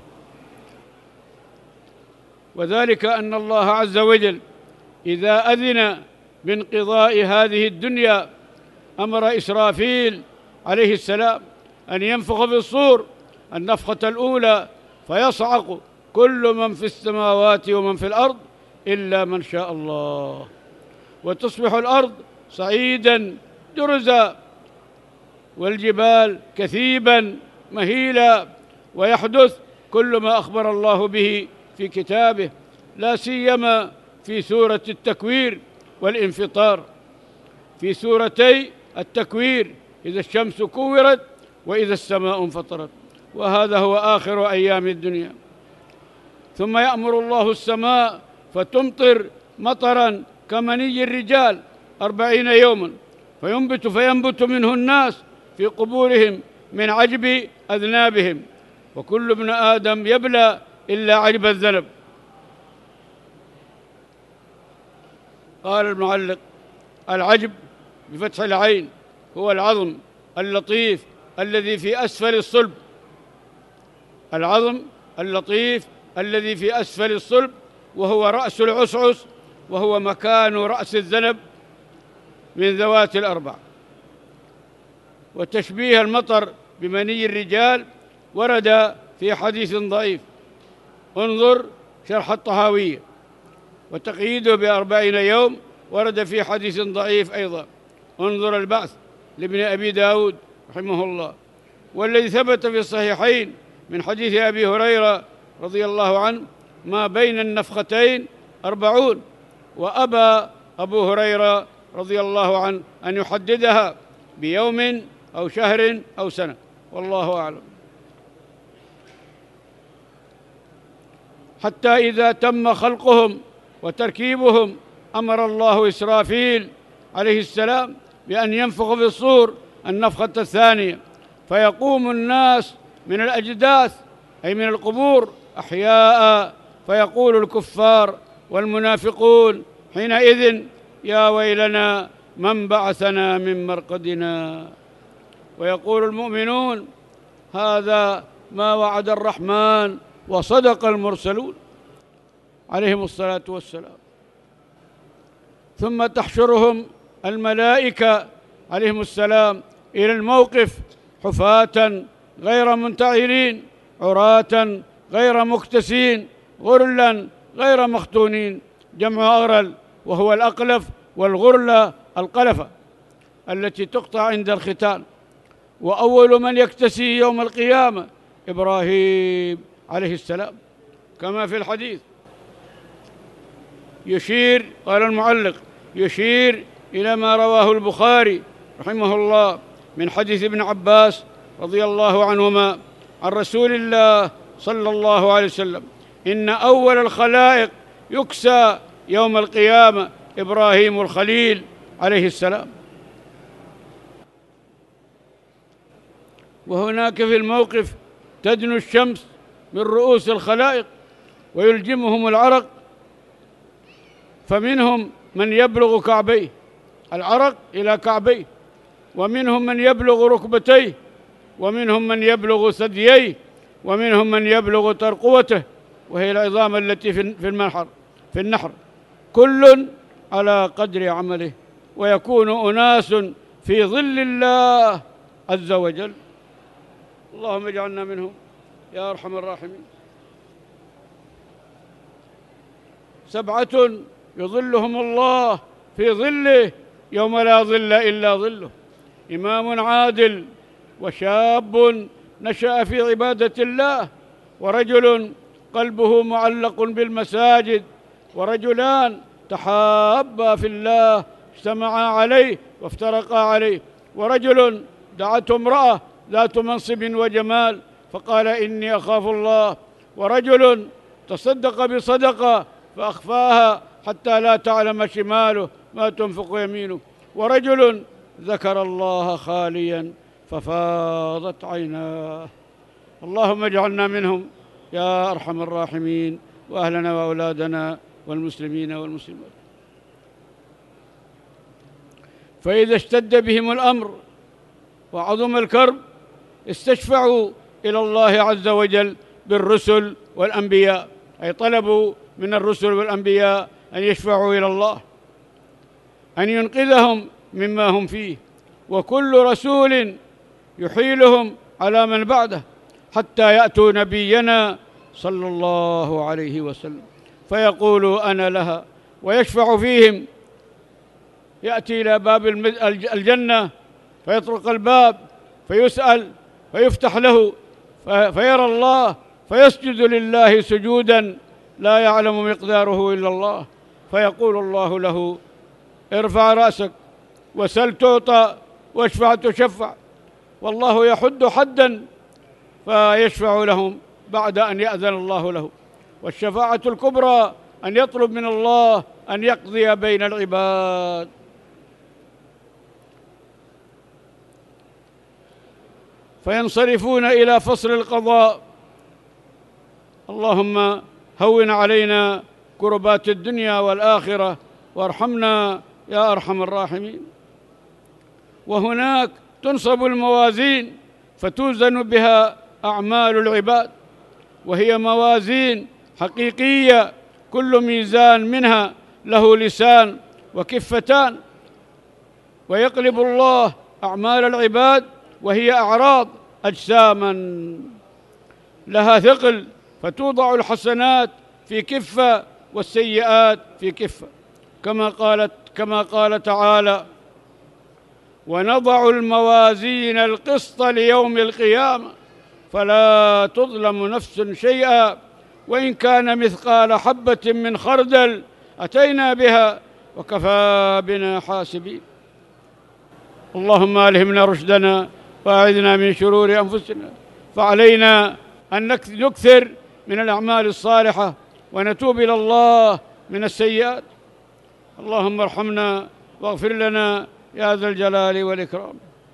وذلك أن الله عز وجل إذا أذن بانقضاء هذه الدنيا أمر إسرافيل عليه السلام أن ينفخ في الصور النفخة الأولى، فيصعق كل من في السماوات ومن في الأرض إلا من شاء الله، وتصبح الأرض صعيدا جرزا والجبال كثيبا مهيلا، ويحدث كل ما أخبر الله به في كتابه، لا سيما في سورة التكوير والانفطار. في سورتي التكوير إذا الشمس كورت وإذا السماء انفطرت، وهذا هو آخر أيام الدنيا. ثم يأمر الله السماء فتمطر مطرا كمني الرجال أربعين يوما، فينبت فينبت منه الناس في قبورهم من عجب أذنابهم، وكل ابن آدم يبلى إلا عجب الذنب. قال المعلق: العجب بفتح العين هو العظم اللطيف الذي في أسفل الصلب. العظم اللطيف الذي في أسفل الصلب، وهو رأس العسعس، وهو مكان رأس الذنب من ذوات الأربع. وتشبيه المطر بمني الرجال ورد في حديث ضعيف، انظر شرح الطهاوية وتقييده بأربعين يوم ورد في حديث ضعيف أيضا. انظر البعث لابن أبي داود رحمه الله. والذي ثبت في الصحيحين من حديث أبي هريرة رضي الله عنه: ما بين النفختين أربعون. وأبى أبو هريرة رضي الله عنه أن يحددها بيوم أو شهر أو سنة، والله أعلم. حتى إذا تم خلقهم وتركيبهم أمر الله إسرافيل عليه السلام بأن ينفخ في الصور النفخة الثانية، فيقوم الناس من الأجداث أي من القبور أحياء، فيقول الكفار والمنافقون حينئذ: يا ويلنا من بعثنا من مرقدنا. ويقول المؤمنون: هذا ما وعد الرحمن وصدق المرسلون عليهم الصلاة والسلام. ثم تحشرهم الملائكة عليهم السلام إلى الموقف حفاة غير منتعلين، عراة غير مكتسين، غرلا غير مختونين، جمع أغرل وهو الأقلف، والغرلة القلفة التي تقطع عند الختان. وأول من يكتسي يوم القيامة إبراهيم عليه السلام، كما في الحديث. يشير، قال المعلق، يشير إلى ما رواه البخاري رحمه الله من حديث ابن عباس رضي الله عنهما عن رسول الله صلى الله عليه وسلم: إن أول الخلائق يكسى يوم القيامة إبراهيم الخليل عليه السلام. وهناك في الموقف تدنو الشمس من رؤوس الخلائق ويلجمهم العرق، فمنهم من يبلغ كعبيه، العرق إلى كعبيه، ومنهم من يبلغ ركبتيه، ومنهم من يبلغ ثدييه، ومنهم من يبلغ ترقوته وهي العظام التي في المنحر في النحر، كل على قدر عمله. ويكون أناس في ظل الله عز وجل. اللهم اجعلنا منهم يا أرحم الراحمين. سبعة يظلهم الله في ظله يوم لا ظل إلا ظله: إمام عادل، وشاب نشأ في عبادة الله، ورجل قلبه معلق بالمساجد، ورجلان تحابا في الله اجتمعا عليه وافترقا عليه، ورجل دعته امرأة ذات منصب وجمال فقال: إني أخاف الله، ورجل تصدق بصدقة فأخفاها حتى لا تعلم شماله ما تنفق يمينه، ورجل ذكر الله خاليا ففاضت عيناه. اللهم اجعلنا منهم يا أرحم الراحمين، وأهلنا وأولادنا والمسلمين والمسلمات. فإذا اشتد بهم الأمر وعظم الكرب استشفعوا إلى الله عز وجل بالرسل والأنبياء، أي طلبوا من الرسل والأنبياء أن يشفعوا إلى الله أن ينقذهم مما هم فيه، وكل رسول يحيلهم على من بعده حتى يأتوا نبينا صلى الله عليه وسلم فيقولوا: أنا لها، ويشفع فيهم. يأتي إلى باب الجنة فيطرق الباب فيسأل فيفتح له فيرى الله فيسجد لله سجودا لا يعلم مقداره إلا الله، فيقول الله له: ارفع رأسك وسل تعطى واشفع تشفع. والله يحد حدا فيشفع لهم بعد أن يأذن الله له. والشفاعة الكبرى أن يطلب من الله أن يقضي بين العباد. فينصرفون إلى فصل القضاء. اللهم هون علينا كربات الدنيا والآخرة وارحمنا يا أرحم الراحمين. وهناك تنصب الموازين فتوزن بها أعمال العباد، وهي موازين حقيقية، كل ميزان منها له لسان وكفتان، ويقلب الله أعمال العباد وهي أعراض أجساما لها ثقل، فتوضع الحسنات في كفة والسيئات في كفة، كما قالت كما قال تعالى: ونضع الموازين القسط ليوم القيامة فلا تظلم نفس شيئا وإن كان مثقال حبة من خردل أتينا بها وكفى بنا حاسبين. اللهم ألهمنا رشدنا وأعذنا من شرور أنفسنا، فعلينا أن نكثر من الأعمال الصالحة ونتوب إلى الله من السيئات. اللهم ارحمنا واغفر لنا يا ذا الجلال والإكرام.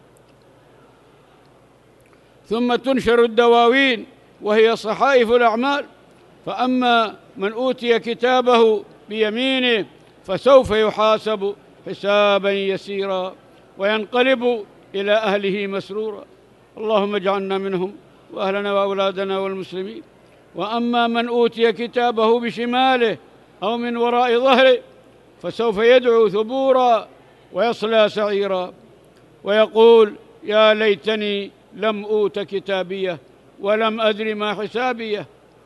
ثم تنشر الدواوين وهي صحائف الأعمال، فأما من أوتي كتابه بيمينه فسوف يحاسب حسابا يسيرا وينقلب إلى أهله مسرورا. اللهم اجعلنا منهم وأهلنا وأولادنا والمسلمين. وأما من أوتي كتابه بشماله أو من وراء ظهره فسوف يدعو ثبورا ويصلى سعيرا ويقول: يا ليتني لم أوت كتابيه ولم أدر ما حسابيه.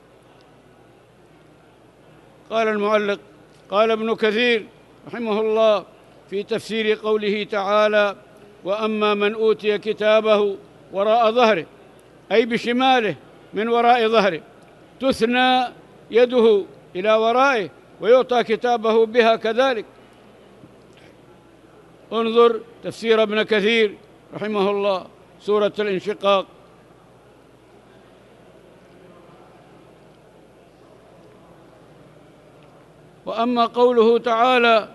قال المعلق: قال ابن كثير رحمه الله في تفسير قوله تعالى: وأما من أوتي كتابه وراء ظهره، أي بشماله من وراء ظهره، تثنى يده إلى ورائه ويعطى كتابه بها كذلك. انظر تفسير ابن كثير رحمه الله، سورة الانشقاق. وأما قوله تعالى: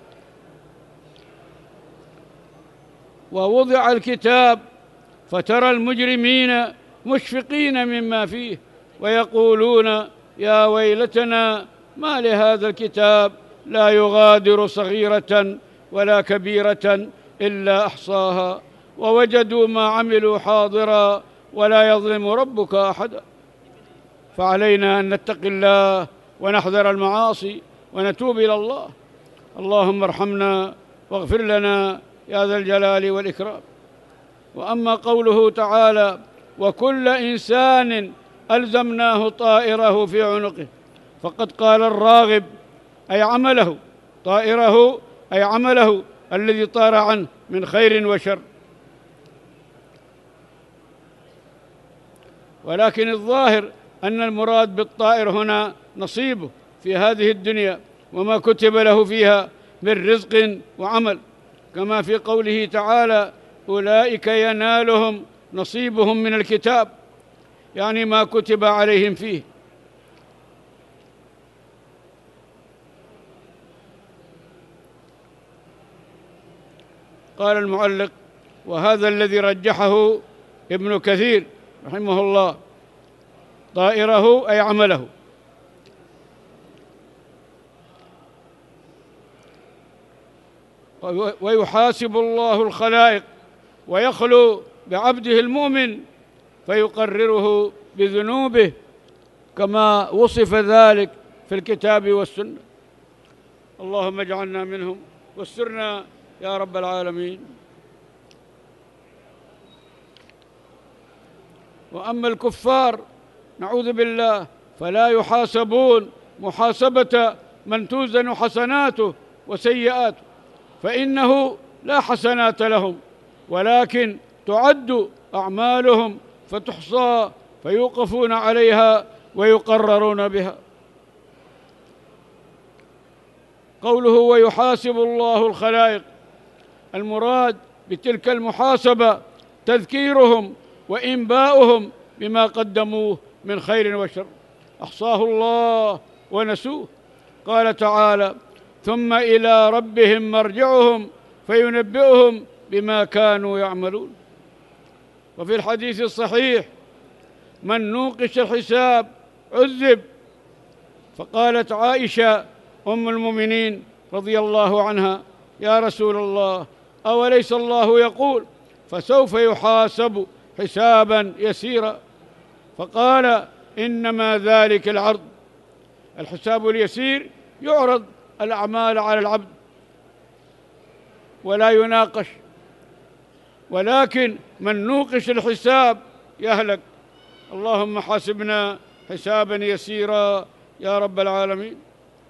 ووضع الكتاب فترى المجرمين مشفقين مما فيه ويقولون يا ويلتنا ما لهذا الكتاب لا يغادر صغيرة ولا كبيرة إلا أحصاها ووجدوا ما عملوا حاضرا ولا يظلم ربك أحدا. فعلينا أن نتقي الله ونحذر المعاصي ونتوب إلى الله. اللهم ارحمنا واغفر لنا يا ذا الجلال والإكرام. وأما قوله تعالى: وكل إنسان ألزمناه طائره في عنقه، فقد قال الراغب أي عمله، طائره أي عمله الذي طار عنه من خير وشر. ولكن الظاهر أن المراد بالطائر هنا نصيبه في هذه الدنيا وما كتب له فيها من رزق وعمل، كما في قوله تعالى: أولئك ينالهم نصيبهم من الكتاب، يعني ما كتب عليهم فيه. قال المعلق: وهذا الذي رجحه ابن كثير رحمه الله، طائره أي عمله. ويحاسب الله الخلائق ويخلو بعبده المؤمن فيقرره بذنوبه كما وصف ذلك في الكتاب والسنة. اللهم اجعلنا منهم واسترنا يا رب العالمين. وأما الكفار نعوذ بالله فلا يحاسبون محاسبة من توزن حسناته وسيئاته، فإنه لا حسنات لهم، ولكن تعد أعمالهم فتحصى فيوقفون عليها ويقررون بها. قوله ويحاسب الله الخلائق، المراد بتلك المحاسبة تذكيرهم وإنباؤهم بما قدموه من خير وشر، أحصاه الله ونسوه. قال تعالى: ثم إلى ربهم مرجعهم فينبئهم بما كانوا يعملون. وفي الحديث الصحيح: من نوقش الحساب عذب. فقالت عائشة أم المؤمنين رضي الله عنها: يا رسول الله، أوليس الله يقول فسوف يحاسب حسابا يسيرا؟ فقال: إنما ذلك العرض. الحساب اليسير يعرض الأعمال على العبد ولا يناقش، ولكن من نوقش الحساب يهلك. اللهم حاسبنا حسابا يسيرا يا رب العالمين.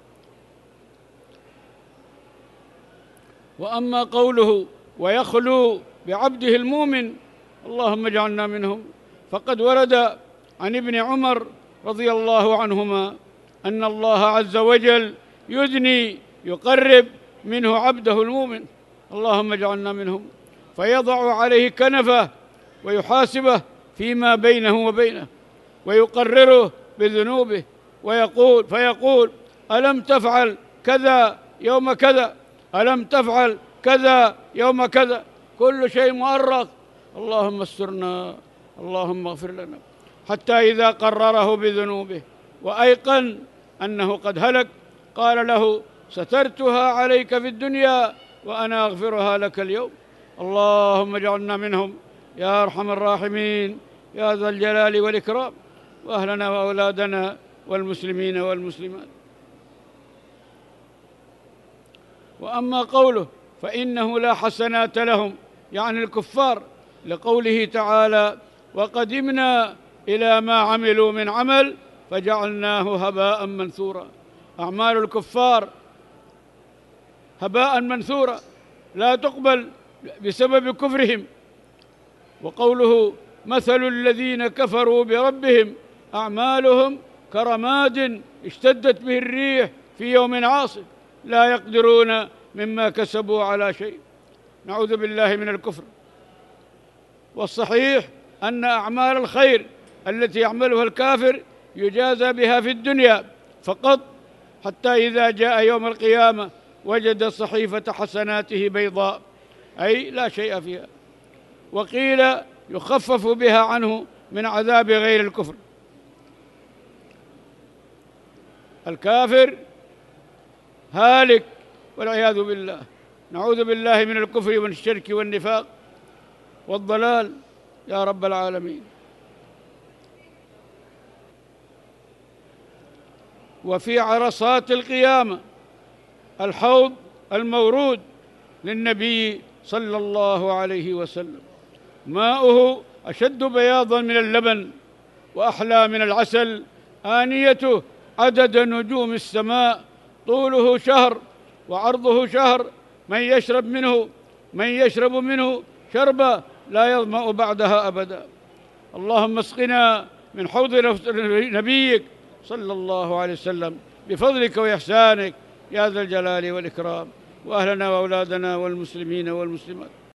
وأما قوله ويخلو بعبده المؤمن، اللهم اجعلنا منهم، فقد ورد عن ابن عمر رضي الله عنهما أن الله عز وجل يدني يقرب منه عبده المؤمن، اللهم اجعلنا منهم، فيضع عليه كنفه ويحاسبه فيما بينه وبينه ويقرره بذنوبه، ويقول فيقول ألم تفعل كذا يوم كذا، ألم تفعل كذا يوم كذا، كل شيء مؤرخ، اللهم استرنا، اللهم اغفر لنا، حتى إذا قرره بذنوبه وأيقن أنه قد هلك قال له سترتها عليك في الدنيا وأنا أغفرها لك اليوم، اللهم اجعلنا منهم يا أرحم الراحمين يا ذا الجلال والإكرام، وأهلنا وأولادنا والمسلمين والمسلمات. وأما قوله فإنه لا حسنات لهم، يعني الكفار، لقوله تعالى وقدمنا إلى ما عملوا من عمل فجعلناه هباء منثورا، أعمال الكفار هباء منثورا لا تقبل بسبب كفرهم. وقوله مثل الذين كفروا بربهم أعمالهم كرماد اشتدت به الريح في يوم عاصف لا يقدرون مما كسبوا على شيء، نعوذ بالله من الكفر. والصحيح أن أعمال الخير التي يعملها الكافر يجازى بها في الدنيا فقط، حتى إذا جاء يوم القيامة وجد صحيفة حسناته بيضاء، أي لا شيء فيها، وقيل يخفف بها عنه من عذاب غير الكفر. الكافر هالك والعياذ بالله، نعوذ بالله من الكفر والشرك والنفاق والضلال يا رب العالمين. وفي عرصات القيامة الحوض المورود للنبي صلى الله عليه وسلم، ماؤه أشد بياضا من اللبن وأحلى من العسل، آنيته عدد نجوم السماء، طوله شهر وعرضه شهر، من يشرب منه من يشرب منه شربة لا يظمأ بعدها أبدا. اللهم اسقنا من حوض نبيك صلى الله عليه وسلم بفضلك وإحسانك يا ذا الجلال والإكرام، وأهلنا وأولادنا والمسلمين والمسلمات.